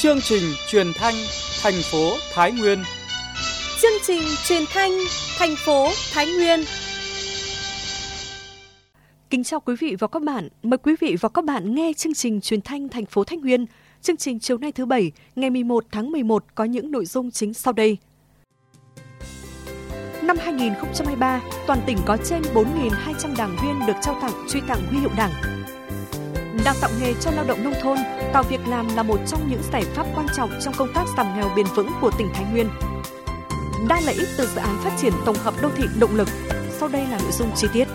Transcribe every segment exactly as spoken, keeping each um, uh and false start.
Chương trình truyền thanh thành phố Thái Nguyên. Chương trình truyền thanh thành phố Thái Nguyên. Kính chào quý vị và các bạn. Mời quý vị và các bạn nghe chương trình truyền thanh thành phố Thái Nguyên. Chương trình chiều nay thứ Bảy, ngày mười một tháng mười một có những nội dung chính sau đây. Năm hai nghìn không trăm hai mươi ba, toàn tỉnh có trên bốn nghìn hai trăm đảng viên được trao tặng truy tặng huy hiệu Đảng. Đào tạo nghề cho lao động nông thôn, tạo việc làm là một trong những giải pháp quan trọng trong công tác giảm nghèo bền vững của tỉnh Thái Nguyên. Đa lợi ích từ dự án phát triển tổng hợp đô thị động lực. Sau đây là nội dung chi tiết.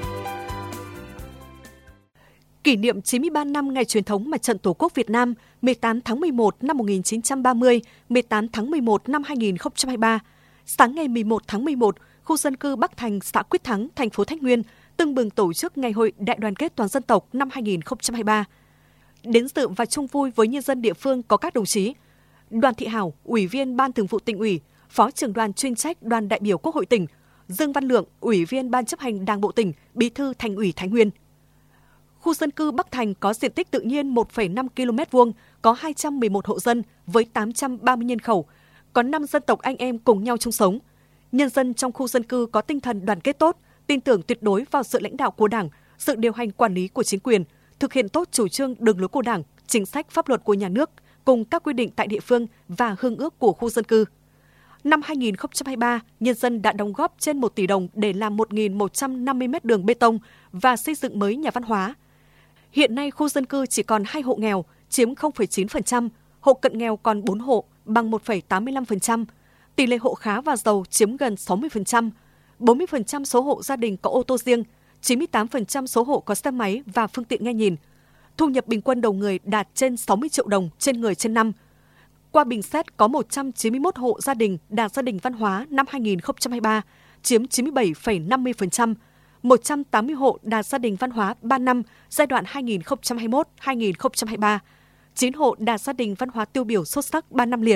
Kỷ niệm chín mươi ba năm ngày truyền thống Mặt trận Tổ quốc Việt Nam mười tám tháng mười một năm một nghìn chín trăm ba mươi, mười tám tháng mười một năm hai nghìn không trăm hai mươi ba. Sáng ngày mười một tháng mười một, khu dân cư Bắc Thành, xã Quyết Thắng, thành phố Thái Nguyên tưng bừng tổ chức Ngày hội Đại đoàn kết toàn dân tộc năm hai nghìn không trăm hai mươi ba. Đến dự và chung vui với nhân dân địa phương có các đồng chí Đoàn Thị Hảo, Ủy viên Ban Thường vụ Tỉnh ủy, Phó trưởng đoàn chuyên trách Đoàn đại biểu Quốc hội tỉnh, Dương Văn Lượng, Ủy viên Ban chấp hành Đảng bộ tỉnh, Bí thư Thành ủy Thái Nguyên. Khu dân cư Bắc Thành có diện tích tự nhiên một phẩy năm ki lô mét vuông, có hai trăm mười một hộ dân với tám trăm ba mươi nhân khẩu, có năm dân tộc anh em cùng nhau chung sống. Nhân dân trong khu dân cư có tinh thần đoàn kết tốt, tin tưởng tuyệt đối vào sự lãnh đạo của Đảng, sự điều hành quản lý của chính quyền, thực hiện tốt chủ trương đường lối của Đảng, chính sách pháp luật của nhà nước cùng các quy định tại địa phương và hương ước của khu dân cư. Năm hai nghìn không trăm hai mươi ba, nhân dân đã đóng góp trên một tỷ đồng để làm một nghìn một trăm năm mươi mét đường bê tông và xây dựng mới nhà văn hóa. Hiện nay khu dân cư chỉ còn hai hộ nghèo, chiếm không phẩy chín phần trăm, hộ cận nghèo còn bốn hộ, bằng một phẩy tám mươi lăm phần trăm. Tỷ lệ hộ khá và giàu chiếm gần sáu mươi phần trăm. bốn mươi phần trăm số hộ gia đình có ô tô riêng, chín mươi tám phần trăm số hộ có xe máy và phương tiện nghe nhìn. Thu nhập bình quân đầu người đạt trên sáu mươi triệu đồng trên người trên năm. Qua bình xét có một trăm chín mươi mốt hộ gia đình đạt gia đình văn hóa năm hai nghìn không trăm hai mươi ba, chiếm chín mươi bảy phẩy năm mươi phần trăm. một trăm tám mươi hộ đạt gia đình văn hóa ba năm giai đoạn hai nghìn không trăm hai mươi mốt đến hai nghìn không trăm hai mươi ba. chín hộ đạt gia đình văn hóa tiêu biểu xuất sắc ba năm liền.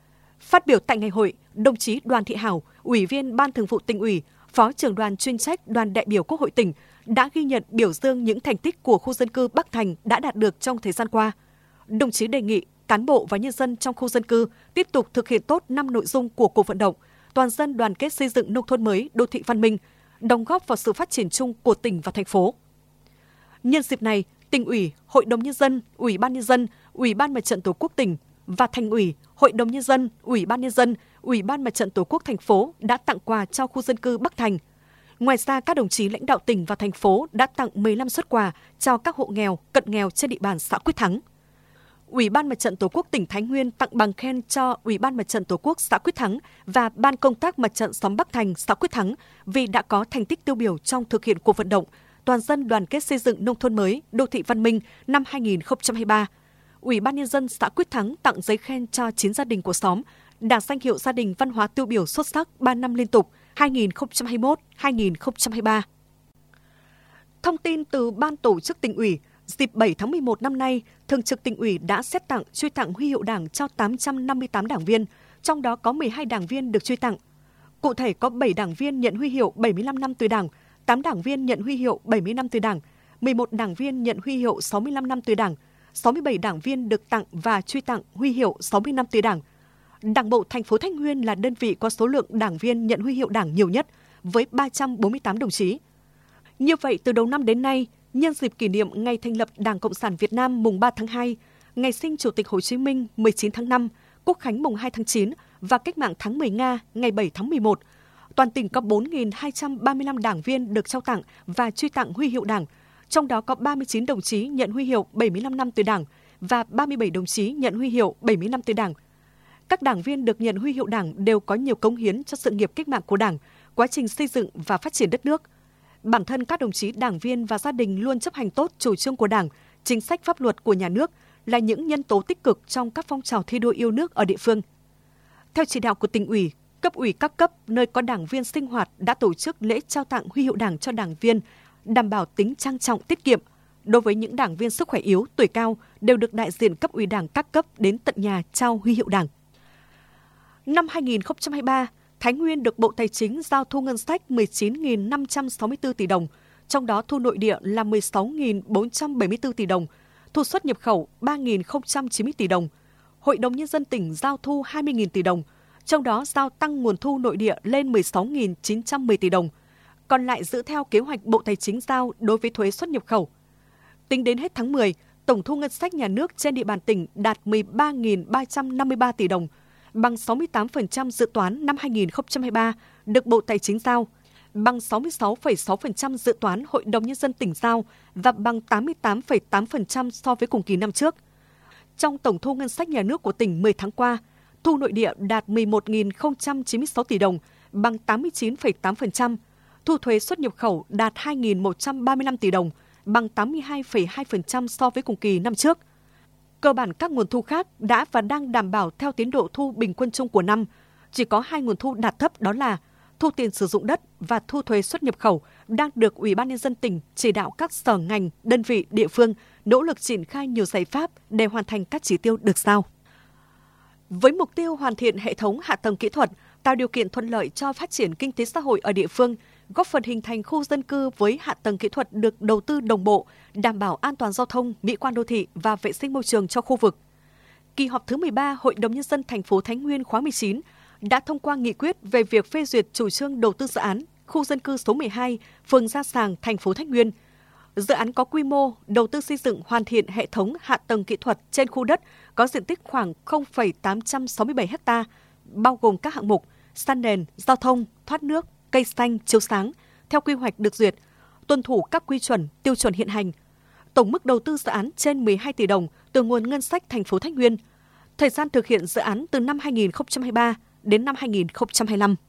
Phát biểu tại ngày hội, đồng chí Đoàn Thị Hảo, Ủy viên Ban Thường vụ Tỉnh ủy, Phó trưởng đoàn chuyên trách Đoàn đại biểu Quốc hội tỉnh đã ghi nhận biểu dương những thành tích của khu dân cư Bắc Thành đã đạt được trong thời gian qua. Đồng chí đề nghị cán bộ và nhân dân trong khu dân cư tiếp tục thực hiện tốt năm nội dung của cuộc vận động toàn dân đoàn kết xây dựng nông thôn mới, đô thị văn minh, đóng góp vào sự phát triển chung của tỉnh và thành phố. Nhân dịp này, Tỉnh ủy, Hội đồng nhân dân, Ủy ban nhân dân, Ủy ban Mặt trận Tổ quốc tỉnh và Thành ủy, Hội đồng nhân dân, Ủy ban nhân dân, Ủy ban Mặt trận Tổ quốc thành phố đã tặng quà cho khu dân cư Bắc Thành. Ngoài ra, các đồng chí lãnh đạo tỉnh và thành phố đã tặng mười lăm suất quà cho các hộ nghèo, cận nghèo trên địa bàn xã Quyết Thắng. Ủy ban Mặt trận Tổ quốc tỉnh Thái Nguyên tặng bằng khen cho Ủy ban Mặt trận Tổ quốc xã Quyết Thắng và Ban công tác Mặt trận xóm Bắc Thành, xã Quyết Thắng vì đã có thành tích tiêu biểu trong thực hiện cuộc vận động toàn dân đoàn kết xây dựng nông thôn mới, đô thị văn minh năm hai nghìn không trăm hai mươi ba. Ủy ban nhân dân xã Quyết Thắng tặng giấy khen cho chín gia đình của xóm đạt danh hiệu gia đình văn hóa tiêu biểu xuất sắc ba năm liên tục hai nghìn không trăm hai mươi mốt đến hai nghìn không trăm hai mươi ba. Thông tin từ Ban tổ chức Tỉnh ủy, dịp bảy tháng mười một năm nay, Thường trực Tỉnh ủy đã xét tặng truy tặng huy hiệu Đảng cho tám trăm năm mươi tám đảng viên, trong đó có mười hai đảng viên được truy tặng. Cụ thể có bảy đảng viên nhận huy hiệu bảy mươi lăm năm tuổi Đảng, tám đảng viên nhận huy hiệu bảy mươi năm tuổi Đảng, mười một đảng viên nhận huy hiệu sáu mươi lăm năm tuổi Đảng, sáu mươi bảy đảng viên được tặng và truy tặng huy hiệu sáu mươi năm tuổi Đảng. Đảng bộ thành phố Thái Nguyên là đơn vị có số lượng đảng viên nhận huy hiệu Đảng nhiều nhất với ba trăm bốn mươi tám đồng chí. Như vậy, từ đầu năm đến nay, nhân dịp kỷ niệm ngày thành lập Đảng Cộng sản Việt Nam mùng ba tháng hai, ngày sinh Chủ tịch Hồ Chí Minh mười chín tháng năm, Quốc khánh mùng hai tháng chín và Cách mạng tháng mười Nga ngày bảy tháng mười một, toàn tỉnh có bốn nghìn hai trăm ba mươi lăm đảng viên được trao tặng và truy tặng huy hiệu Đảng, trong đó có ba mươi chín đồng chí nhận huy hiệu bảy mươi lăm năm tuổi Đảng và ba mươi bảy đồng chí nhận huy hiệu bảy mươi năm tuổi Đảng. Các đảng viên được nhận huy hiệu Đảng đều có nhiều cống hiến cho sự nghiệp cách mạng của Đảng, quá trình xây dựng và phát triển đất nước. Bản thân các đồng chí đảng viên và gia đình luôn chấp hành tốt chủ trương của Đảng, chính sách pháp luật của nhà nước là những nhân tố tích cực trong các phong trào thi đua yêu nước ở địa phương. Theo chỉ đạo của Tỉnh ủy, cấp ủy các cấp nơi có đảng viên sinh hoạt đã tổ chức lễ trao tặng huy hiệu Đảng cho đảng viên, đảm bảo tính trang trọng tiết kiệm. Đối với những đảng viên sức khỏe yếu, tuổi cao đều được đại diện cấp ủy Đảng các cấp đến tận nhà trao huy hiệu Đảng. Năm hai nghìn không trăm hai mươi ba, Thái Nguyên được Bộ Tài chính giao thu ngân sách mười chín nghìn năm trăm sáu mươi tư tỷ đồng, trong đó thu nội địa là mười sáu nghìn bốn trăm bảy mươi tư tỷ đồng, thu xuất nhập khẩu ba nghìn không trăm chín mươi tỷ đồng. Hội đồng Nhân dân tỉnh giao thu hai mươi nghìn tỷ đồng, trong đó giao tăng nguồn thu nội địa lên mười sáu nghìn chín trăm mười tỷ đồng, còn lại giữ theo kế hoạch Bộ Tài chính giao đối với thuế xuất nhập khẩu. Tính đến hết tháng mười, tổng thu ngân sách nhà nước trên địa bàn tỉnh đạt mười ba nghìn ba trăm năm mươi ba tỷ đồng, bằng sáu mươi tám phần trăm dự toán năm hai nghìn không trăm hai mươi ba được Bộ Tài chính giao, bằng sáu mươi sáu phẩy sáu phần trăm dự toán Hội đồng Nhân dân tỉnh giao và bằng tám mươi tám phẩy tám phần trăm so với cùng kỳ năm trước. Trong tổng thu ngân sách nhà nước của tỉnh mười tháng qua, thu nội địa đạt mười một nghìn không trăm chín mươi sáu tỷ đồng, bằng tám mươi chín phẩy tám phần trăm, thu thuế xuất nhập khẩu đạt hai nghìn một trăm ba mươi lăm tỷ đồng, bằng tám mươi hai phẩy hai phần trăm so với cùng kỳ năm trước. Cơ bản các nguồn thu khác đã và đang đảm bảo theo tiến độ thu bình quân chung của năm. Chỉ có hai nguồn thu đạt thấp, đó là thu tiền sử dụng đất và thu thuế xuất nhập khẩu đang được Ủy ban Nhân dân tỉnh chỉ đạo các sở ngành, đơn vị, địa phương nỗ lực triển khai nhiều giải pháp để hoàn thành các chỉ tiêu được giao. Với mục tiêu hoàn thiện hệ thống hạ tầng kỹ thuật, tạo điều kiện thuận lợi cho phát triển kinh tế xã hội ở địa phương, góp phần hình thành khu dân cư với hạ tầng kỹ thuật được đầu tư đồng bộ, đảm bảo an toàn giao thông, mỹ quan đô thị và vệ sinh môi trường cho khu vực. Kỳ họp thứ mười ba Hội đồng Nhân dân thành phố Thái Nguyên khóa mười chín đã thông qua nghị quyết về việc phê duyệt chủ trương đầu tư dự án khu dân cư số mười hai, phường Gia Sàng, thành phố Thái Nguyên. Dự án có quy mô đầu tư xây dựng hoàn thiện hệ thống hạ tầng kỹ thuật trên khu đất có diện tích khoảng không phẩy tám trăm sáu mươi bảy ha, bao gồm các hạng mục san nền, giao thông, thoát nước, cây xanh, chiếu sáng, theo quy hoạch được duyệt, tuân thủ các quy chuẩn, tiêu chuẩn hiện hành. Tổng mức đầu tư dự án trên mười hai tỷ đồng từ nguồn ngân sách thành phố Thái Nguyên. Thời gian thực hiện dự án từ năm hai nghìn không trăm hai mươi ba đến năm hai nghìn không trăm hai mươi lăm.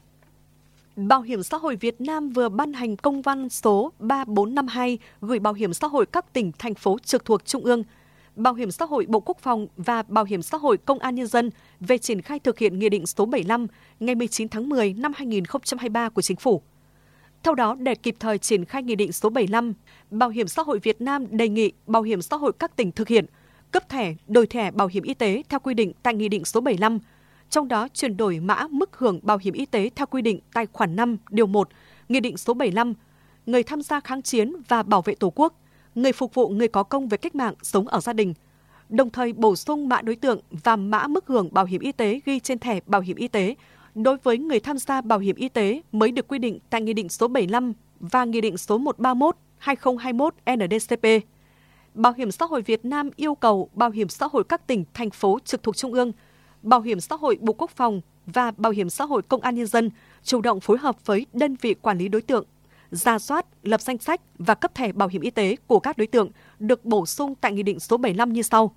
Bảo hiểm xã hội Việt Nam vừa ban hành công văn số ba bốn năm hai gửi Bảo hiểm xã hội các tỉnh, thành phố trực thuộc Trung ương, Bảo hiểm xã hội Bộ Quốc phòng và Bảo hiểm xã hội Công an Nhân dân về triển khai thực hiện Nghị định số bảy mươi lăm ngày mười chín tháng mười năm hai nghìn không trăm hai mươi ba của Chính phủ. Theo đó, để kịp thời triển khai Nghị định số bảy mươi lăm, Bảo hiểm xã hội Việt Nam đề nghị Bảo hiểm xã hội các tỉnh thực hiện cấp thẻ, đổi thẻ bảo hiểm y tế theo quy định tại Nghị định số bảy mươi lăm, trong đó chuyển đổi mã mức hưởng bảo hiểm y tế theo quy định tại khoản năm điều một, Nghị định số bảy mươi lăm, người tham gia kháng chiến và bảo vệ Tổ quốc, người phục vụ người có công với cách mạng sống ở gia đình, đồng thời bổ sung mã đối tượng và mã mức hưởng bảo hiểm y tế ghi trên thẻ bảo hiểm y tế đối với người tham gia bảo hiểm y tế mới được quy định tại Nghị định số bảy mươi lăm và Nghị định số một trăm ba mươi mốt trên hai nghìn không trăm hai mươi mốt N D C P. Bảo hiểm xã hội Việt Nam yêu cầu Bảo hiểm xã hội các tỉnh, thành phố trực thuộc Trung ương, Bảo hiểm xã hội Bộ Quốc phòng và Bảo hiểm xã hội Công an Nhân dân chủ động phối hợp với đơn vị quản lý đối tượng, rà soát, lập danh sách và cấp thẻ bảo hiểm y tế của các đối tượng được bổ sung tại Nghị định số bảy mươi lăm như sau.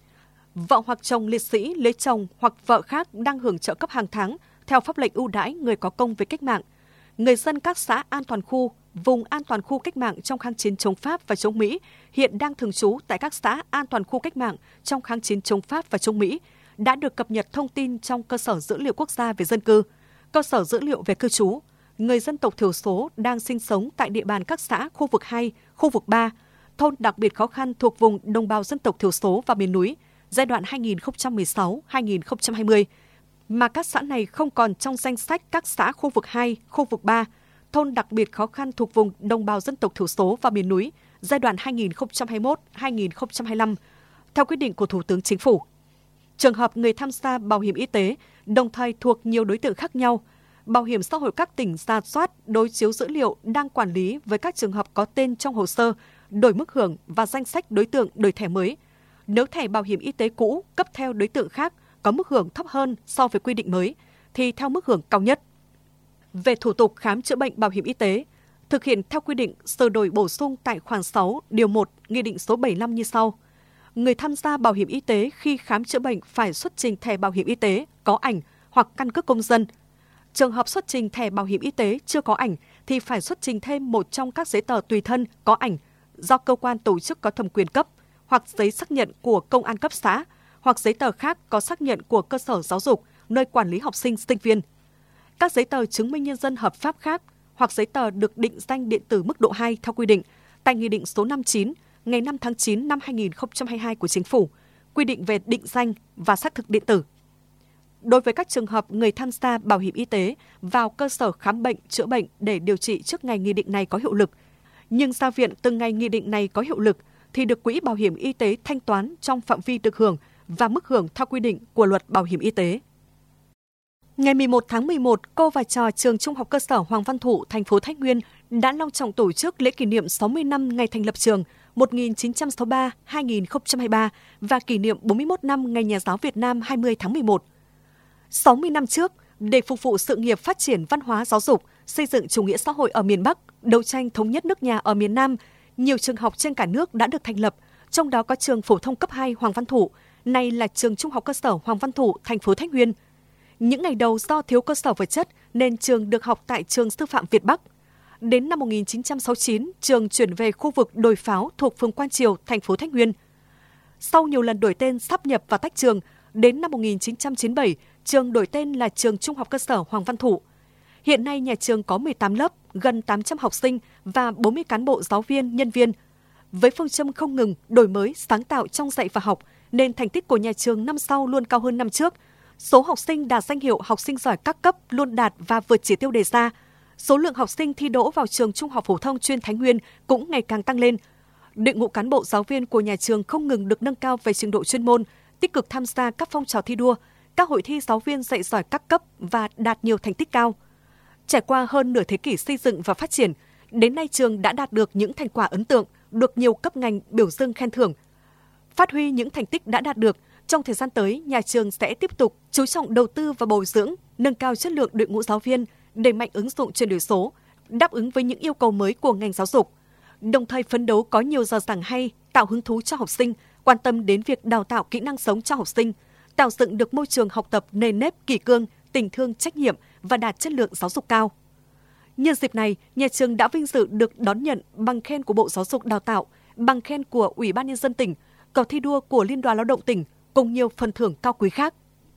Vợ hoặc chồng liệt sĩ lấy chồng hoặc vợ khác đang hưởng trợ cấp hàng tháng theo pháp lệnh ưu đãi người có công với cách mạng, người dân các xã an toàn khu, vùng an toàn khu cách mạng trong kháng chiến chống Pháp và chống Mỹ hiện đang thường trú tại các xã an toàn khu cách mạng trong kháng chiến chống Pháp và chống Mỹ đã được cập nhật thông tin trong cơ sở dữ liệu quốc gia về dân cư, cơ sở dữ liệu về cư trú. Người dân tộc thiểu số đang sinh sống tại địa bàn các xã khu vực hai, khu vực ba, thôn đặc biệt khó khăn thuộc vùng đồng bào dân tộc thiểu số và miền núi, giai đoạn hai nghìn không trăm mười sáu đến hai nghìn không trăm hai mươi, mà các xã này không còn trong danh sách các xã khu vực hai, khu vực ba, thôn đặc biệt khó khăn thuộc vùng đồng bào dân tộc thiểu số và miền núi, giai đoạn hai nghìn không trăm hai mươi mốt đến hai nghìn không trăm hai mươi lăm, theo quyết định của Thủ tướng Chính phủ. Trường hợp người tham gia bảo hiểm y tế đồng thời thuộc nhiều đối tượng khác nhau, Bảo hiểm xã hội các tỉnh rà soát, đối chiếu dữ liệu đang quản lý với các trường hợp có tên trong hồ sơ, đổi mức hưởng và danh sách đối tượng đổi thẻ mới. Nếu thẻ bảo hiểm y tế cũ cấp theo đối tượng khác có mức hưởng thấp hơn so với quy định mới, thì theo mức hưởng cao nhất. Về thủ tục khám chữa bệnh bảo hiểm y tế, thực hiện theo quy định sửa đổi bổ sung tại khoản sáu, điều một, Nghị định số bảy mươi lăm như sau. Người tham gia bảo hiểm y tế khi khám chữa bệnh phải xuất trình thẻ bảo hiểm y tế có ảnh hoặc căn cước công dân. Trường hợp xuất trình thẻ bảo hiểm y tế chưa có ảnh thì phải xuất trình thêm một trong các giấy tờ tùy thân có ảnh do cơ quan tổ chức có thẩm quyền cấp, hoặc giấy xác nhận của công an cấp xã, hoặc giấy tờ khác có xác nhận của cơ sở giáo dục, nơi quản lý học sinh, sinh viên. Các giấy tờ chứng minh nhân dân hợp pháp khác hoặc giấy tờ được định danh điện tử mức độ hai theo quy định tại Nghị định số năm mươi chín ngày năm tháng chín năm hai nghìn không trăm hai mươi hai của Chính phủ, quy định về định danh và xác thực điện tử. Đối với các trường hợp người tham gia bảo hiểm y tế vào cơ sở khám bệnh, chữa bệnh để điều trị trước ngày nghị định này có hiệu lực, nhưng ra viện từ ngày nghị định này có hiệu lực thì được Quỹ Bảo hiểm Y tế thanh toán trong phạm vi được hưởng và mức hưởng theo quy định của Luật Bảo hiểm y tế. Ngày mười một tháng mười một, cô và trò trường Trung học cơ sở Hoàng Văn Thụ, thành phố Thái Nguyên đã long trọng tổ chức lễ kỷ niệm sáu mươi năm ngày thành lập trường một nghìn chín trăm sáu mươi ba đến hai nghìn không trăm hai mươi ba và kỷ niệm bốn mươi mốt năm Ngày Nhà giáo Việt Nam hai mươi tháng mười một. sáu mươi năm trước, để phục vụ sự nghiệp phát triển văn hóa giáo dục, xây dựng chủ nghĩa xã hội ở miền Bắc, đấu tranh thống nhất nước nhà ở miền Nam, nhiều trường học trên cả nước đã được thành lập, trong đó có trường phổ thông cấp hai Hoàng Văn Thụ, nay là trường Trung học cơ sở Hoàng Văn Thụ, thành phố Thái Nguyên. Những ngày đầu do thiếu cơ sở vật chất nên trường được học tại trường Sư phạm Việt Bắc. Đến năm một nghìn chín trăm sáu mươi chín, trường chuyển về khu vực đồi Pháo thuộc phường Quan Triều, thành phố Thái Nguyên. Sau nhiều lần đổi tên, sáp nhập và tách trường, đến năm một nghìn chín trăm chín mươi bảy, trường đổi tên là trường Trung học cơ sở Hoàng Văn Thụ. Hiện nay nhà trường có mười tám lớp, gần tám trăm học sinh và bốn mươi cán bộ giáo viên, nhân viên. Với phương châm không ngừng, đổi mới, sáng tạo trong dạy và học, nên thành tích của nhà trường năm sau luôn cao hơn năm trước. Số học sinh đạt danh hiệu học sinh giỏi các cấp luôn đạt và vượt chỉ tiêu đề ra. Số lượng học sinh thi đỗ vào trường Trung học phổ thông chuyên Thái Nguyên cũng ngày càng tăng lên. Đội ngũ cán bộ giáo viên của nhà trường không ngừng được nâng cao về trình độ chuyên môn, tích cực tham gia các phong trào thi đua, các hội thi giáo viên dạy giỏi các cấp và đạt nhiều thành tích cao. Trải qua hơn nửa thế kỷ xây dựng và phát triển, đến nay trường đã đạt được những thành quả ấn tượng, được nhiều cấp ngành biểu dương khen thưởng. Phát huy những thành tích đã đạt được, trong thời gian tới, nhà trường sẽ tiếp tục chú trọng đầu tư và bồi dưỡng, nâng cao chất lượng đội ngũ giáo viên, đẩy mạnh ứng dụng chuyển đổi số, đáp ứng với những yêu cầu mới của ngành giáo dục. Đồng thời phấn đấu có nhiều giờ giảng hay, tạo hứng thú cho học sinh, quan tâm đến việc đào tạo kỹ năng sống cho học sinh, tạo dựng được môi trường học tập nề nếp, kỷ cương, tình thương, trách nhiệm và đạt chất lượng giáo dục cao. Nhân dịp này, nhà trường đã vinh dự được đón nhận bằng khen của Bộ Giáo dục Đào tạo, bằng khen của Ủy ban Nhân dân tỉnh, cờ thi đua của Liên đoàn Lao động tỉnh, cùng nhiều phần thưởng cao quý khác.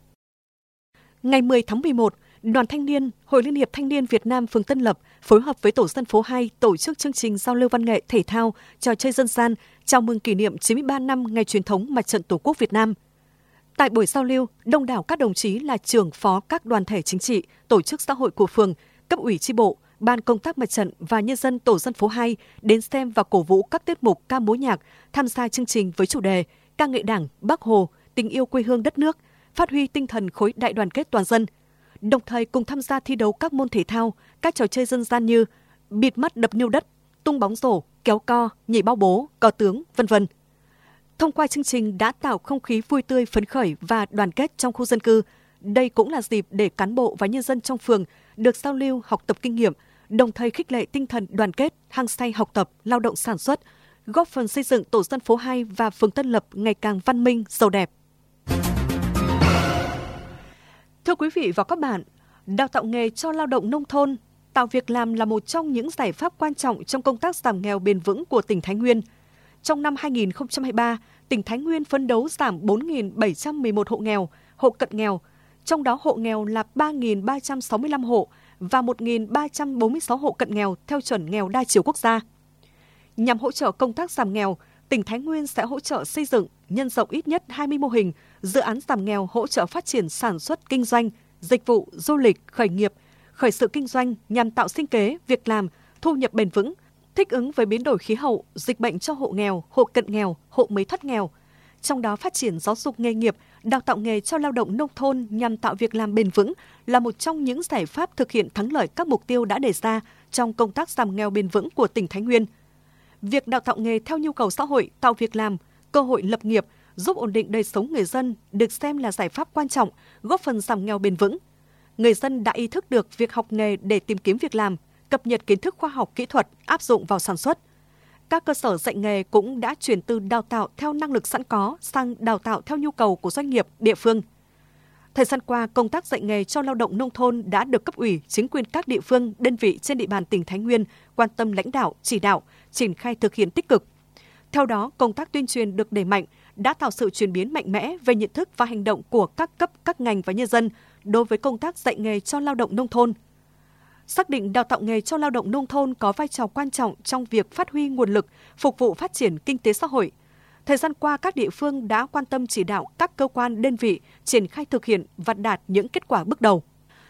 Ngày mười tháng mười một, Đoàn Thanh niên, Hội Liên hiệp Thanh niên Việt Nam phường Tân Lập phối hợp với Tổ dân phố hai tổ chức chương trình giao lưu văn nghệ thể thao, trò chơi dân gian chào mừng kỷ niệm chín mươi ba năm ngày truyền thống Mặt trận Tổ quốc Việt Nam. Tại buổi giao lưu, đông đảo các đồng chí là trưởng phó các đoàn thể chính trị, tổ chức xã hội của phường, cấp ủy chi bộ, ban công tác mặt trận và nhân dân tổ dân phố hai đến xem và cổ vũ các tiết mục ca múa nhạc, tham gia chương trình với chủ đề ca ngợi Đảng, Bác Hồ, tình yêu quê hương đất nước, phát huy tinh thần khối đại đoàn kết toàn dân. Đồng thời cùng tham gia thi đấu các môn thể thao, các trò chơi dân gian như bịt mắt đập niêu đất, tung bóng rổ, kéo co, nhảy bao bố, cờ tướng, vân vân. Thông qua chương trình đã tạo không khí vui tươi, phấn khởi và đoàn kết trong khu dân cư. Đây cũng là dịp để cán bộ và nhân dân trong phường được giao lưu, học tập kinh nghiệm, đồng thời khích lệ tinh thần đoàn kết, hăng say học tập, lao động sản xuất, góp phần xây dựng tổ dân phố hai và phường Tân Lập ngày càng văn minh, giàu đẹp. Thưa quý vị và các bạn, đào tạo nghề cho lao động nông thôn, tạo việc làm là một trong những giải pháp quan trọng trong công tác giảm nghèo bền vững của tỉnh Thái Nguyên. Trong năm hai nghìn không trăm hai mươi ba, tỉnh Thái Nguyên phấn đấu giảm bốn nghìn bảy trăm mười một hộ nghèo, hộ cận nghèo, trong đó hộ nghèo là ba nghìn ba trăm sáu mươi lăm hộ và một nghìn ba trăm bốn mươi sáu hộ cận nghèo theo chuẩn nghèo đa chiều quốc gia. Nhằm hỗ trợ công tác giảm nghèo, tỉnh Thái Nguyên sẽ hỗ trợ xây dựng, nhân rộng ít nhất hai mươi mô hình, dự án giảm nghèo hỗ trợ phát triển sản xuất kinh doanh, dịch vụ, du lịch, khởi nghiệp, khởi sự kinh doanh nhằm tạo sinh kế, việc làm, thu nhập bền vững, thích ứng với biến đổi khí hậu, dịch bệnh cho hộ nghèo, hộ cận nghèo, hộ mới thoát nghèo. Trong đó phát triển giáo dục nghề nghiệp, đào tạo nghề cho lao động nông thôn nhằm tạo việc làm bền vững là một trong những giải pháp thực hiện thắng lợi các mục tiêu đã đề ra trong công tác giảm nghèo bền vững của tỉnh Thái Nguyên. Việc đào tạo nghề theo nhu cầu xã hội, tạo việc làm, cơ hội lập nghiệp, giúp ổn định đời sống người dân được xem là giải pháp quan trọng, góp phần giảm nghèo bền vững. Người dân đã ý thức được việc học nghề để tìm kiếm việc làm, cập nhật kiến thức khoa học kỹ thuật áp dụng vào sản xuất. Các cơ sở dạy nghề cũng đã chuyển từ đào tạo theo năng lực sẵn có sang đào tạo theo nhu cầu của doanh nghiệp, địa phương. Thời gian qua, công tác dạy nghề cho lao động nông thôn đã được cấp ủy, chính quyền các địa phương, đơn vị trên địa bàn tỉnh Thái Nguyên quan tâm lãnh đạo, chỉ đạo, triển khai thực hiện tích cực. Theo đó, công tác tuyên truyền được đẩy mạnh, đã tạo sự chuyển biến mạnh mẽ về nhận thức và hành động của các cấp, các ngành và nhân dân đối với công tác dạy nghề cho lao động nông thôn. Xác định đào tạo nghề cho lao động nông thôn có vai trò quan trọng trong việc phát huy nguồn lực, phục vụ phát triển kinh tế xã hội. Thời gian qua, các địa phương đã quan tâm chỉ đạo các cơ quan, đơn vị triển khai thực hiện và đạt những kết quả bước đầu.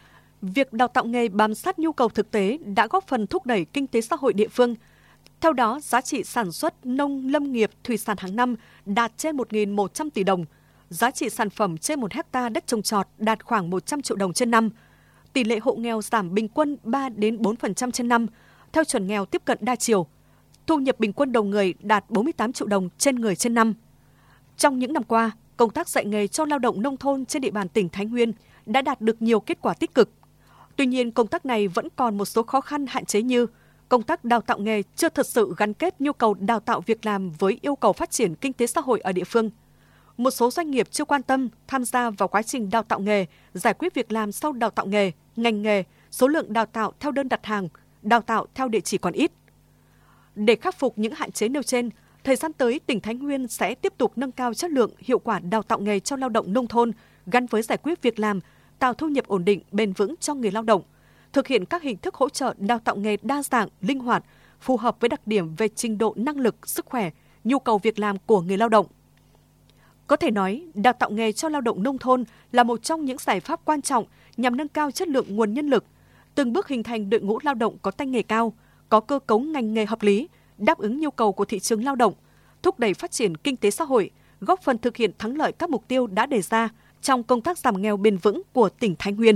Việc đào tạo nghề bám sát nhu cầu thực tế đã góp phần thúc đẩy kinh tế xã hội địa phương. Theo đó, giá trị sản xuất nông lâm nghiệp thủy sản hàng năm đạt trên một nghìn một trăm tỷ đồng. Giá trị sản phẩm trên một hecta đất trồng trọt đạt khoảng một trăm triệu đồng trên năm. Tỷ lệ hộ nghèo giảm bình quân ba đến bốn phần trăm trên năm, theo chuẩn nghèo tiếp cận đa chiều. Thu nhập bình quân đầu người đạt bốn mươi tám triệu đồng trên người trên năm. Trong những năm qua, công tác dạy nghề cho lao động nông thôn trên địa bàn tỉnh Thái Nguyên đã đạt được nhiều kết quả tích cực. Tuy nhiên, công tác này vẫn còn một số khó khăn hạn chế như công tác đào tạo nghề chưa thật sự gắn kết nhu cầu đào tạo việc làm với yêu cầu phát triển kinh tế xã hội ở địa phương. Một số doanh nghiệp chưa quan tâm tham gia vào quá trình đào tạo nghề, giải quyết việc làm sau đào tạo nghề, ngành nghề, số lượng đào tạo theo đơn đặt hàng, đào tạo theo địa chỉ còn ít. Để khắc phục những hạn chế nêu trên, thời gian tới tỉnh Thái Nguyên sẽ tiếp tục nâng cao chất lượng, hiệu quả đào tạo nghề cho lao động nông thôn gắn với giải quyết việc làm, tạo thu nhập ổn định, bền vững cho người lao động, thực hiện các hình thức hỗ trợ đào tạo nghề đa dạng, linh hoạt, phù hợp với đặc điểm về trình độ năng lực, sức khỏe, nhu cầu việc làm của người lao động. Có thể nói, đào tạo nghề cho lao động nông thôn là một trong những giải pháp quan trọng nhằm nâng cao chất lượng nguồn nhân lực, từng bước hình thành đội ngũ lao động có tay nghề cao, có cơ cấu ngành nghề hợp lý, đáp ứng nhu cầu của thị trường lao động, thúc đẩy phát triển kinh tế xã hội, góp phần thực hiện thắng lợi các mục tiêu đã đề ra trong công tác giảm nghèo bền vững của tỉnh Thái Nguyên.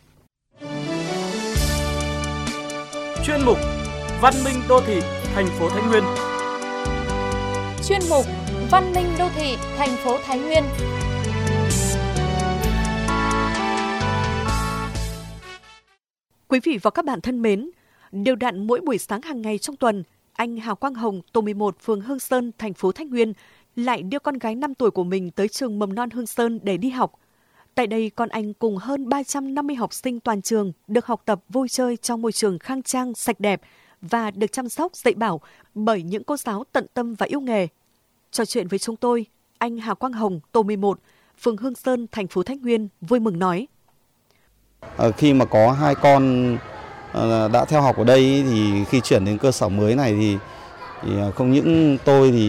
Chuyên mục Văn minh đô thị thành phố Thái Nguyên. Chuyên mục Văn minh đô thị thành phố Thái Nguyên. Quý vị và các bạn thân mến, đều đặn mỗi buổi sáng hàng ngày trong tuần, anh Hà Quang Hồng, tổ mười một, phường Hương Sơn, thành phố Thái Nguyên lại đưa con gái năm tuổi của mình tới trường mầm non Hương Sơn để đi học. Tại đây, con anh cùng hơn ba trăm năm mươi học sinh toàn trường được học tập vui chơi trong môi trường khang trang, sạch đẹp và được chăm sóc, dạy bảo bởi những cô giáo tận tâm và yêu nghề. Trò chuyện với chúng tôi, anh Hà Quang Hồng, tổ mười một, phường Hương Sơn, thành phố Thái Nguyên vui mừng nói. À, khi mà có hai con à, đã theo học ở đây thì khi chuyển đến cơ sở mới này thì, thì không những tôi thì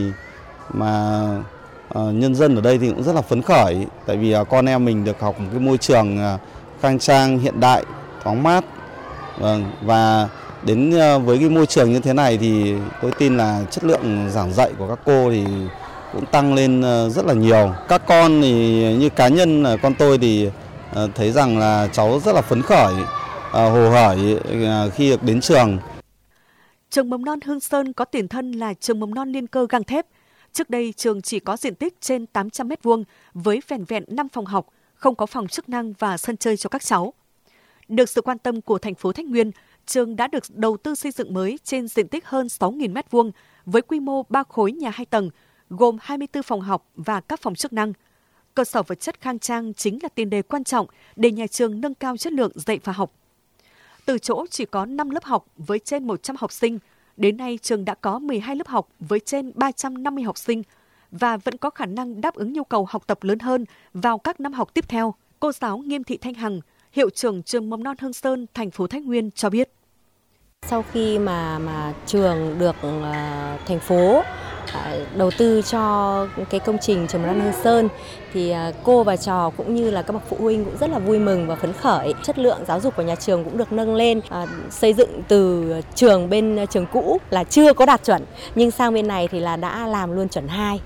mà à, nhân dân ở đây thì cũng rất là phấn khởi, tại vì à, con em mình được học một cái môi trường à, khang trang, hiện đại, thoáng mát, và, và đến à, với cái môi trường như thế này thì tôi tin là chất lượng giảng dạy của các cô thì cũng tăng lên à, rất là nhiều. Các con thì như cá nhân là con tôi thì à, thấy rằng là cháu rất là phấn khởi, à, hồ hởi à, khi được đến trường. Trường mầm non Hương Sơn có tiền thân là trường mầm non liên cơ gang thép. Trước đây, trường chỉ có diện tích trên tám trăm mét vuông với vẻn vẹn năm phòng học, không có phòng chức năng và sân chơi cho các cháu. Được sự quan tâm của thành phố Thái Nguyên, trường đã được đầu tư xây dựng mới trên diện tích hơn sáu nghìn mét vuông với quy mô ba khối nhà hai tầng, gồm hai mươi tư phòng học và các phòng chức năng. Cơ sở vật chất khang trang chính là tiền đề quan trọng để nhà trường nâng cao chất lượng dạy và học. Từ chỗ chỉ có năm lớp học với trên một trăm học sinh, đến nay trường đã có mười hai lớp học với trên ba trăm năm mươi học sinh và vẫn có khả năng đáp ứng nhu cầu học tập lớn hơn vào các năm học tiếp theo. Cô giáo Nghiêm Thị Thanh Hằng, hiệu trưởng trường mầm non Hương Sơn, thành phố Thái Nguyên cho biết. Sau khi mà mà trường được uh, thành phố uh, đầu tư cho cái công trình trường mầm non Hương Sơn thì uh, cô và trò cũng như là các bậc phụ huynh cũng rất là vui mừng và phấn khởi. Chất lượng giáo dục của nhà trường cũng được nâng lên, uh, xây dựng từ trường bên trường cũ là chưa có đạt chuẩn nhưng sang bên này thì là đã làm luôn chuẩn hai.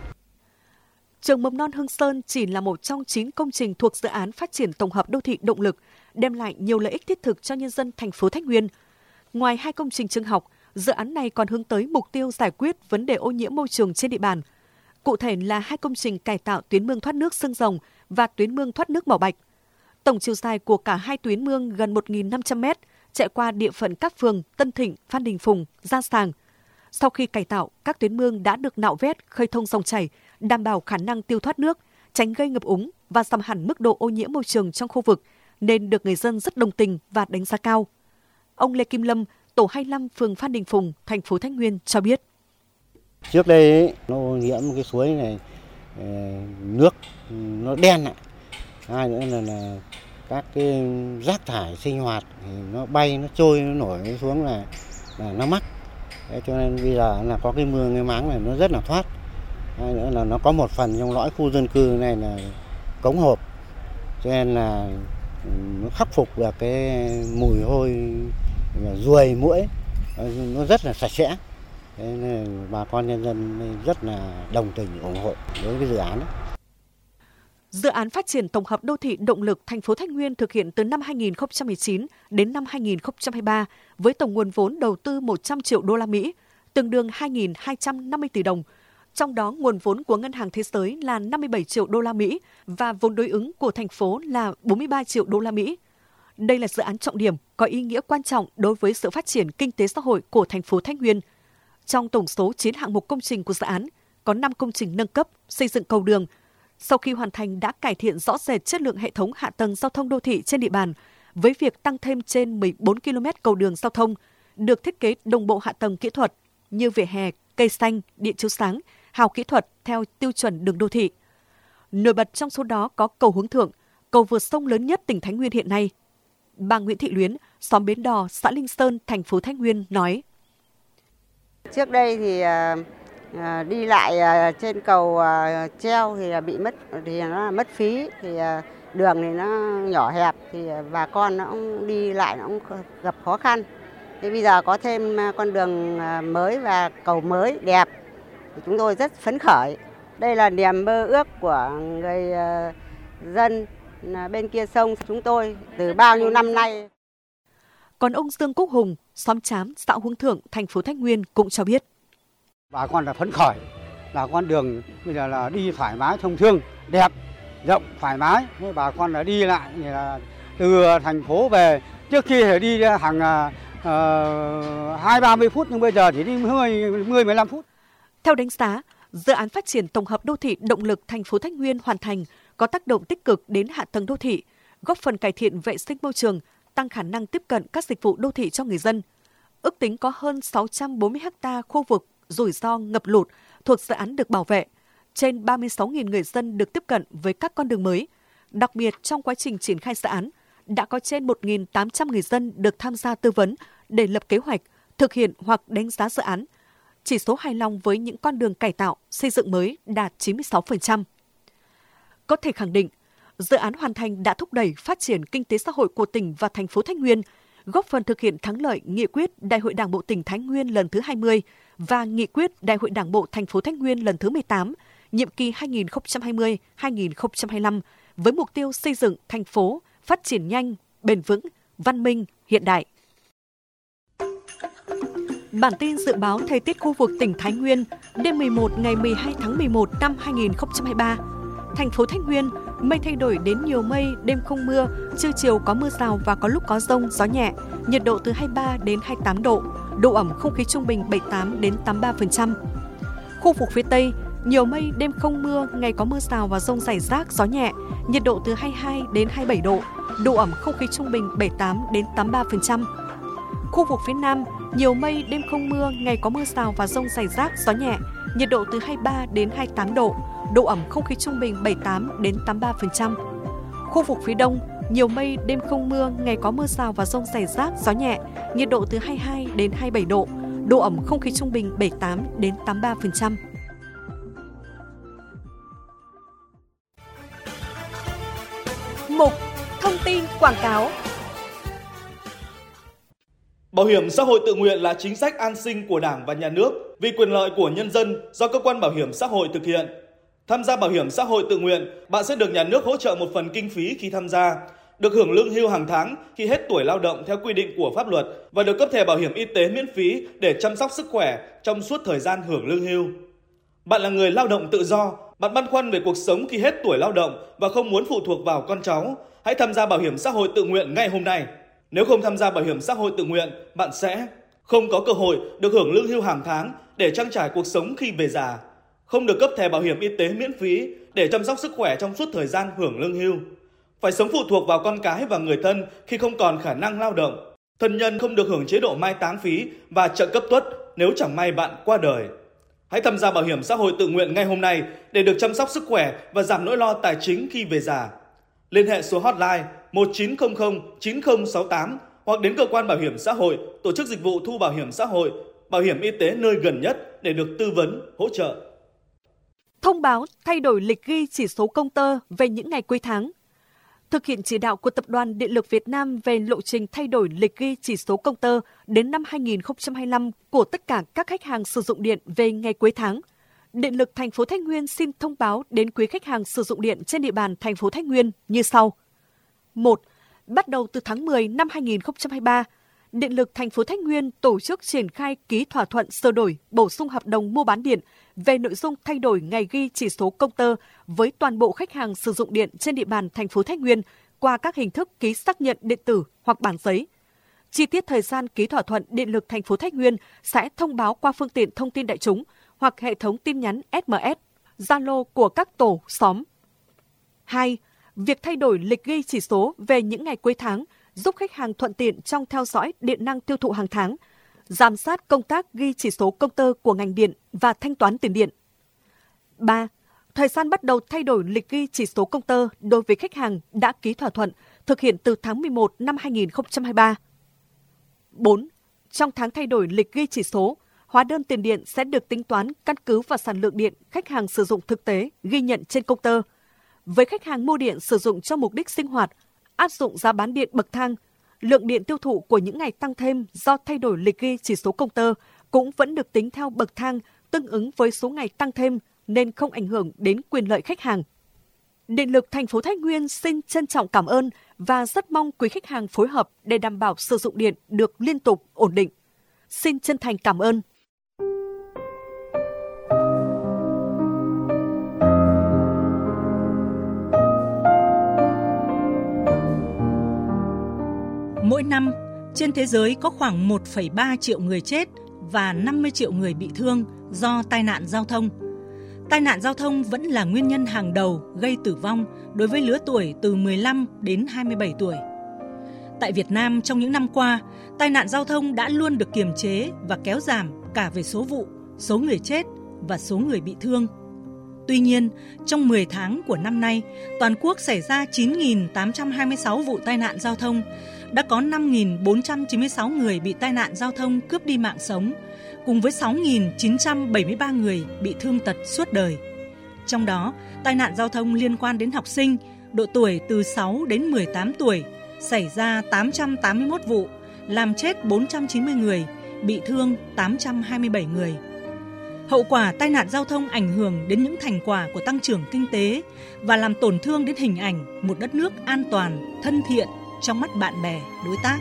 Trường mầm non Hương Sơn chỉ là một trong chín công trình thuộc dự án phát triển tổng hợp đô thị động lực, đem lại nhiều lợi ích thiết thực cho nhân dân thành phố Thái Nguyên. Ngoài hai công trình trường học, dự án này còn hướng tới mục tiêu giải quyết vấn đề ô nhiễm môi trường trên địa bàn. Cụ thể là hai công trình cải tạo tuyến mương thoát nước Xương Rồng và tuyến mương thoát nước Mỏ Bạch. Tổng chiều dài của cả hai tuyến mương gần một nghìn năm trăm mét, chạy qua địa phận các phường Tân Thịnh, Phan Đình Phùng, Gia Sàng. Sau khi cải tạo, các tuyến mương đã được nạo vét, khơi thông dòng chảy, đảm bảo khả năng tiêu thoát nước, tránh gây ngập úng và giảm hẳn mức độ ô nhiễm môi trường trong khu vực, nên được người dân rất đồng tình và đánh giá cao. Ông Lê Kim Lâm, tổ hai mươi lăm, phường Phan Đình Phùng, thành phố Thái Nguyên cho biết. Trước đây ấy, nó ô nhiễm cái suối này, nước nó đen lại. Hai nữa là, là các cái rác thải sinh hoạt thì nó bay, nó trôi, nó nổi xuống là, là nó mắc. Thế cho nên bây giờ là có cái mương, cái máng này nó rất là thoát. Hai nữa là nó có một phần trong lõi khu dân cư này là cống hộp, cho nên là nó khắc phục được cái mùi hôi và ruồi muỗi, nó rất là sạch sẽ. Thế nên bà con nhân dân rất là đồng tình ủng hộ đối với dự án đó. Dự án phát triển tổng hợp đô thị động lực thành phố Thái Nguyên thực hiện từ năm hai nghìn không trăm mười chín đến năm hai nghìn không trăm hai mươi ba với tổng nguồn vốn đầu tư một trăm triệu đô la Mỹ, tương đương hai nghìn hai trăm năm mươi tỷ đồng. Trong đó nguồn vốn của Ngân hàng Thế giới là năm mươi bảy triệu đô la Mỹ và vốn đối ứng của thành phố là bốn mươi ba triệu đô la Mỹ. Đây là dự án trọng điểm có ý nghĩa quan trọng đối với sự phát triển kinh tế xã hội của thành phố Thái Nguyên. Trong tổng số chín hạng mục công trình của dự án, có năm công trình nâng cấp, xây dựng cầu đường. Sau khi hoàn thành đã cải thiện rõ rệt chất lượng hệ thống hạ tầng giao thông đô thị trên địa bàn, với việc tăng thêm trên mười bốn ki lô mét cầu đường giao thông, được thiết kế đồng bộ hạ tầng kỹ thuật như vỉa hè, cây xanh, điện chiếu sáng, hào kỹ thuật theo tiêu chuẩn đường đô thị. Nổi bật trong số đó có cầu Hướng Thượng, cầu vượt sông lớn nhất tỉnh Thái Nguyên hiện nay. Bà Nguyễn Thị Luyến, xóm Bến Đò, xã Linh Sơn, thành phố Thái Nguyên nói: Trước đây thì À, đi lại à, trên cầu à, treo thì à, bị mất thì nó là mất phí, thì à, đường thì nó nhỏ hẹp thì bà con nó cũng đi lại nó cũng gặp khó khăn. Thì bây giờ có thêm con đường mới và cầu mới đẹp thì chúng tôi rất phấn khởi. Đây là niềm mơ ước của người à, dân bên kia sông chúng tôi từ bao nhiêu năm nay. Còn ông Dương Quốc Hùng, xóm Trám, xã Hướng Thượng, thành phố Thái Nguyên cũng cho biết: Bà con là phấn khởi, là con đường bây giờ là đi thoải mái, thông thương, đẹp, rộng, thoải mái. Với bà con là đi lại là từ thành phố về, trước khi phải đi hàng hai ba mươi phút nhưng bây giờ chỉ đi mười mười lăm phút. Theo đánh giá, dự án phát triển tổng hợp đô thị động lực thành phố Thái Nguyên hoàn thành có tác động tích cực đến hạ tầng đô thị, góp phần cải thiện vệ sinh môi trường, tăng khả năng tiếp cận các dịch vụ đô thị cho người dân. Ước tính có hơn sáu trăm bốn mươi ha khu vực rủi ro ngập lụt thuộc dự án được bảo vệ, trên ba mươi sáu nghìn người dân được tiếp cận với các con đường mới. Đặc biệt trong quá trình triển khai dự án, đã có trên một nghìn tám trăm người dân được tham gia tư vấn để lập kế hoạch, thực hiện hoặc đánh giá dự án. Chỉ số hài lòng với những con đường cải tạo, xây dựng mới đạt chín mươi sáu phần trăm. Có thể khẳng định, dự án hoàn thành đã thúc đẩy phát triển kinh tế xã hội của tỉnh và thành phố Thái Nguyên, góp phần thực hiện thắng lợi nghị quyết Đại hội Đảng bộ tỉnh Thái Nguyên lần thứ hai mươi và nghị quyết Đại hội Đảng bộ thành phố Thái Nguyên lần thứ mười tám, nhiệm kỳ hai nghìn không trăm hai mươi đến hai nghìn không trăm hai mươi lăm với mục tiêu xây dựng thành phố phát triển nhanh, bền vững, văn minh, hiện đại. Bản tin dự báo thời tiết khu vực tỉnh Thái Nguyên đêm mười một ngày mười hai tháng mười một năm hai nghìn không trăm hai mươi ba. Thành phố Thái Nguyên, mây thay đổi đến nhiều mây, đêm không mưa, trưa chiều có mưa rào và có lúc có dông, gió nhẹ, nhiệt độ từ hai mươi ba đến hai mươi tám độ, độ ẩm không khí trung bình bảy mươi tám đến tám mươi ba phần trăm. Khu vực phía Tây, nhiều mây, đêm không mưa, ngày có mưa rào và dông rải rác, gió nhẹ, nhiệt độ từ hai mươi hai đến hai mươi bảy độ, độ ẩm không khí trung bình bảy mươi tám đến tám mươi ba phần trăm. Khu vực phía Nam, nhiều mây, đêm không mưa, ngày có mưa rào và dông rải rác, gió nhẹ, nhiệt độ từ hai mươi ba đến hai mươi tám độ, độ ẩm không khí trung bình bảy mươi tám đến tám mươi ba phần trăm. Khu vực phía Đông, nhiều mây, đêm không mưa, ngày có mưa rào và dông rải rác, gió nhẹ, nhiệt độ từ hai mươi hai đến hai mươi bảy độ, độ ẩm không khí trung bình bảy mươi tám đến tám mươi ba phần trăm. Mục thông tin quảng cáo. Bảo hiểm xã hội tự nguyện là chính sách an sinh của Đảng và Nhà nước vì quyền lợi của nhân dân do cơ quan bảo hiểm xã hội thực hiện. Tham gia bảo hiểm xã hội tự nguyện, bạn sẽ được nhà nước hỗ trợ một phần kinh phí khi tham gia, được hưởng lương hưu hàng tháng khi hết tuổi lao động theo quy định của pháp luật và được cấp thẻ bảo hiểm y tế miễn phí để chăm sóc sức khỏe trong suốt thời gian hưởng lương hưu. Bạn là người lao động tự do, bạn băn khoăn về cuộc sống khi hết tuổi lao động và không muốn phụ thuộc vào con cháu, hãy tham gia bảo hiểm xã hội tự nguyện ngay hôm nay. Nếu không tham gia bảo hiểm xã hội tự nguyện, bạn sẽ không có cơ hội được hưởng lương hưu hàng tháng để trang trải cuộc sống khi về già, không được cấp thẻ bảo hiểm y tế miễn phí để chăm sóc sức khỏe trong suốt thời gian hưởng lương hưu, phải sống phụ thuộc vào con cái và người thân khi không còn khả năng lao động, thân nhân không được hưởng chế độ mai táng phí và trợ cấp tuất nếu chẳng may bạn qua đời. Hãy tham gia bảo hiểm xã hội tự nguyện ngay hôm nay để được chăm sóc sức khỏe và giảm nỗi lo tài chính khi về già. Liên hệ số hotline một chín không không chín không sáu tám hoặc đến cơ quan bảo hiểm xã hội, tổ chức dịch vụ thu bảo hiểm xã hội, bảo hiểm y tế nơi gần nhất để được tư vấn, hỗ trợ. Thông báo thay đổi lịch ghi chỉ số công tơ về những ngày cuối tháng. Thực hiện chỉ đạo của Tập đoàn Điện lực Việt Nam về lộ trình thay đổi lịch ghi chỉ số công tơ đến năm hai nghìn không trăm hai mươi lăm của tất cả các khách hàng sử dụng điện về ngày cuối tháng, Điện lực thành phố Thái Nguyên xin thông báo đến quý khách hàng sử dụng điện trên địa bàn thành phố Thái Nguyên như sau. một. Bắt đầu từ tháng mười năm hai nghìn không trăm hai mươi ba, Điện lực thành phố Thái Nguyên tổ chức triển khai ký thỏa thuận sửa đổi, bổ sung hợp đồng mua bán điện về nội dung thay đổi ngày ghi chỉ số công tơ với toàn bộ khách hàng sử dụng điện trên địa bàn thành phố Thái Nguyên qua các hình thức ký xác nhận điện tử hoặc bản giấy. Chi tiết thời gian ký thỏa thuận, Điện lực thành phố Thái Nguyên sẽ thông báo qua phương tiện thông tin đại chúng hoặc hệ thống tin nhắn ét em ét, Zalo của các tổ, xóm. hai. Việc thay đổi lịch ghi chỉ số về những ngày cuối tháng giúp khách hàng thuận tiện trong theo dõi điện năng tiêu thụ hàng tháng, giám sát công tác ghi chỉ số công tơ của ngành điện và thanh toán tiền điện. ba. Thời gian bắt đầu thay đổi lịch ghi chỉ số công tơ đối với khách hàng đã ký thỏa thuận thực hiện từ tháng mười một năm hai nghìn không trăm hai mươi ba. bốn. Trong tháng thay đổi lịch ghi chỉ số, hóa đơn tiền điện sẽ được tính toán căn cứ vào sản lượng điện khách hàng sử dụng thực tế ghi nhận trên công tơ. Với khách hàng mua điện sử dụng cho mục đích sinh hoạt, áp dụng giá bán điện bậc thang, lượng điện tiêu thụ của những ngày tăng thêm do thay đổi lịch ghi chỉ số công tơ cũng vẫn được tính theo bậc thang tương ứng với số ngày tăng thêm nên không ảnh hưởng đến quyền lợi khách hàng. Điện lực thành phố Thái Nguyên xin trân trọng cảm ơn và rất mong quý khách hàng phối hợp để đảm bảo sử dụng điện được liên tục, ổn định. Xin chân thành cảm ơn. Mỗi năm, trên thế giới có khoảng một phẩy ba triệu người chết và năm mươi triệu người bị thương do tai nạn giao thông. Tai nạn giao thông vẫn là nguyên nhân hàng đầu gây tử vong đối với lứa tuổi từ mười lăm đến hai mươi bảy tuổi. Tại Việt Nam trong những năm qua, tai nạn giao thông đã luôn được kiềm chế và kéo giảm cả về số vụ, số người chết và số người bị thương. Tuy nhiên, trong mười tháng của năm nay, toàn quốc xảy ra chín nghìn tám trăm hai mươi sáu vụ tai nạn giao thông, đã có năm nghìn bốn trăm chín mươi sáu người bị tai nạn giao thông cướp đi mạng sống, cùng với sáu nghìn chín trăm bảy mươi ba người bị thương tật suốt đời. Trong đó, tai nạn giao thông liên quan đến học sinh, độ tuổi từ sáu đến mười tám tuổi, xảy ra tám trăm tám mươi mốt vụ, làm chết bốn trăm chín mươi người, bị thương tám trăm hai mươi bảy người. Hậu quả tai nạn giao thông ảnh hưởng đến những thành quả của tăng trưởng kinh tế và làm tổn thương đến hình ảnh một đất nước an toàn, thân thiện trong mắt bạn bè, đối tác.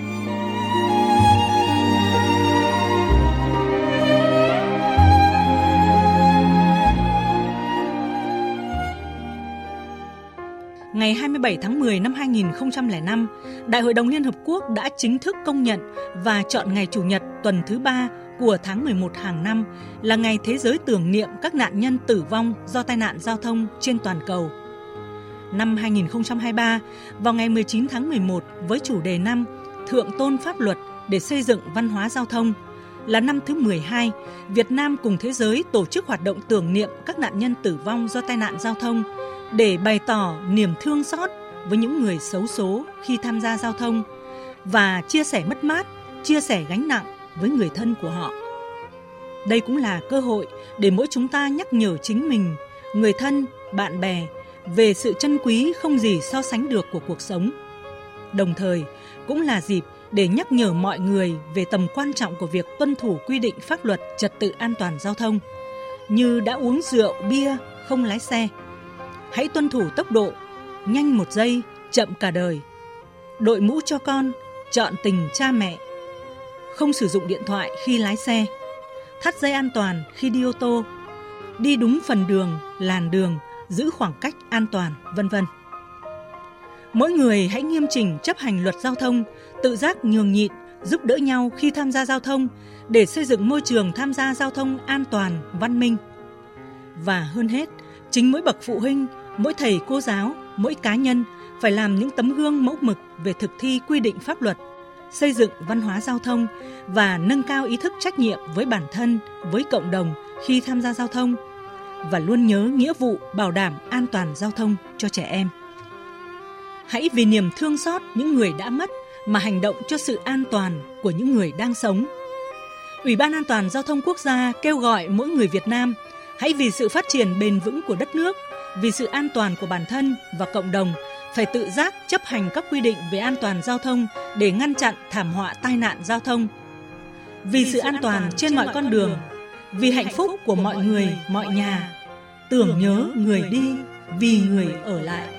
Ngày hai mươi bảy tháng mười năm hai nghìn không trăm lẻ năm, Đại hội đồng Liên Hợp Quốc đã chính thức công nhận và chọn ngày Chủ nhật tuần thứ ba của tháng mười một hàng năm là ngày thế giới tưởng niệm các nạn nhân tử vong do tai nạn giao thông trên toàn cầu. Năm hai nghìn không trăm hai mươi ba, vào ngày mười chín tháng mười một với chủ đề năm Thượng tôn pháp luật để xây dựng văn hóa giao thông, là năm thứ mười hai, Việt Nam cùng thế giới tổ chức hoạt động tưởng niệm các nạn nhân tử vong do tai nạn giao thông để bày tỏ niềm thương xót với những người xấu số khi tham gia giao thông và chia sẻ mất mát, chia sẻ gánh nặng với người thân của họ. Đây cũng là cơ hội để mỗi chúng ta nhắc nhở chính mình, người thân, bạn bè về sự trân quý không gì so sánh được của cuộc sống. Đồng thời, cũng là dịp để nhắc nhở mọi người về tầm quan trọng của việc tuân thủ quy định pháp luật trật tự an toàn giao thông, như đã uống rượu, bia, không lái xe. Hãy tuân thủ tốc độ, nhanh một giây, chậm cả đời. Đội mũ cho con, chọn tình cha mẹ. Không sử dụng điện thoại khi lái xe. Thắt dây an toàn khi đi ô tô. Đi đúng phần đường, làn đường, giữ khoảng cách an toàn, vân vân. Mỗi người hãy nghiêm chỉnh chấp hành luật giao thông, tự giác nhường nhịn, giúp đỡ nhau khi tham gia giao thông để xây dựng môi trường tham gia giao thông an toàn, văn minh. Và hơn hết, chính mỗi bậc phụ huynh, mỗi thầy cô giáo, mỗi cá nhân phải làm những tấm gương mẫu mực về thực thi quy định pháp luật, xây dựng văn hóa giao thông và nâng cao ý thức trách nhiệm với bản thân, với cộng đồng khi tham gia giao thông, và luôn nhớ nghĩa vụ bảo đảm an toàn giao thông cho trẻ em. Hãy vì niềm thương xót những người đã mất mà hành động cho sự an toàn của những người đang sống. Ủy ban An toàn Giao thông Quốc gia kêu gọi mỗi người Việt Nam hãy vì sự phát triển bền vững của đất nước, vì sự an toàn của bản thân và cộng đồng, phải tự giác chấp hành các quy định về an toàn giao thông để ngăn chặn thảm họa tai nạn giao thông. Vì, vì sự an toàn trên mọi con đường, vì hạnh phúc của mọi người, mọi nhà. Tưởng nhớ người đi, vì người ở lại.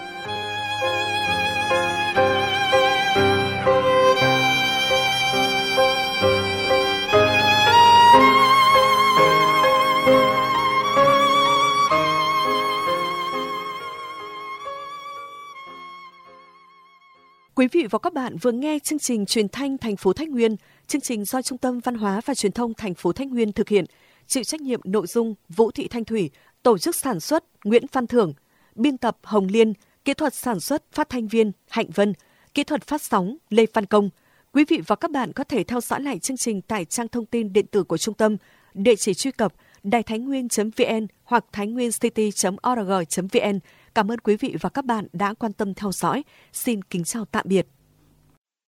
Quý vị và các bạn vừa nghe chương trình truyền thanh thành phố Thái Nguyên, chương trình do Trung tâm Văn hóa và Truyền thông thành phố Thái Nguyên thực hiện, chịu trách nhiệm nội dung Vũ Thị Thanh Thủy, tổ chức sản xuất Nguyễn Văn Thưởng, biên tập Hồng Liên, kỹ thuật sản xuất phát thanh viên Hạnh Vân, kỹ thuật phát sóng Lê Văn Công. Quý vị và các bạn có thể theo dõi lại chương trình tại trang thông tin điện tử của trung tâm, địa chỉ truy cập đài thái nguyên chấm vn hoặc thái nguyên city chấm org chấm vn. Cảm ơn quý vị và các bạn đã quan tâm theo dõi. Xin kính chào tạm biệt.